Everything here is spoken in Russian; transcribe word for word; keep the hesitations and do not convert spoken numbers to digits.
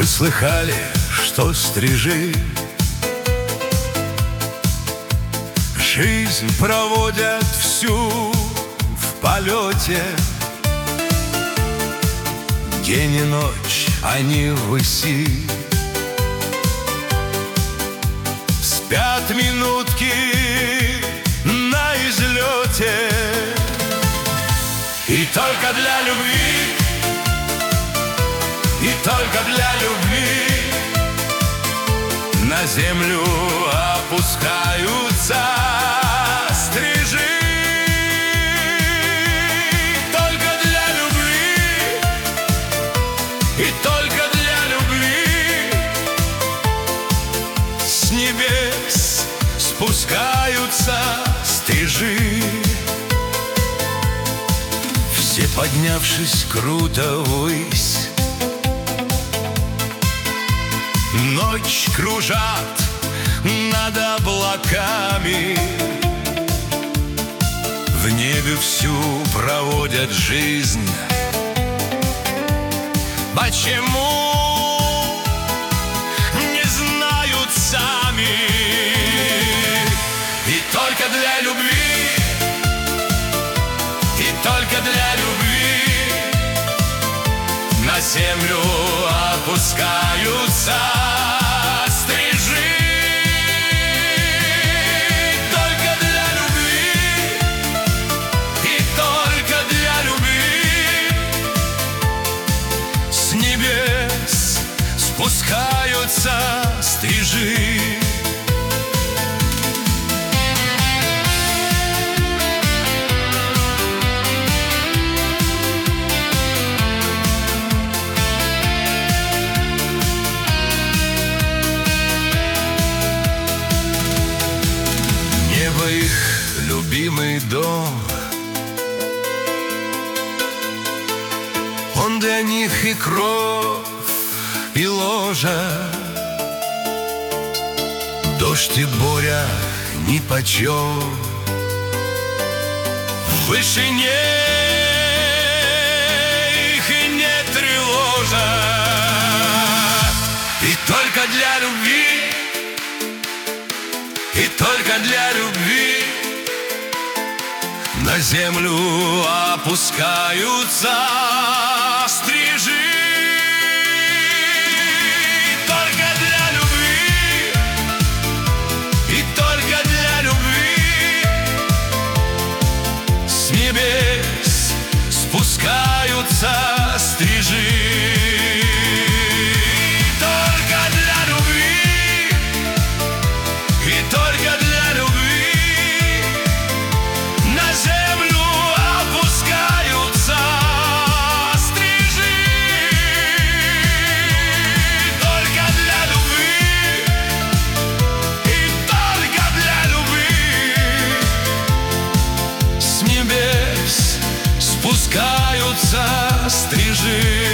слыхали, что стрижи жизнь проводят всю в полете? День и ночь они ввыси, спят минутки на излете. И только для любви, и только для любви на землю опускаются стрижи. Только для любви, и только для любви с небес спускаются стрижи. Все, поднявшись круто ввысь, ночь кружат над облаками, в небе всю проводят жизнь. Почему не знают сами? И только для любви, и только для любви на землю опускаются стрижи. Только для любви, и только для любви с небес спускаются стрижи. Их любимый дом, он для них и кровь, и ложа. Дождь и буря нипочем, в вышине их и не тревожа. И только для любви, и только для любви на землю опускаются стрижи. Только для любви, и только для любви с небес спускаются стрижи. Спускаются стрижи.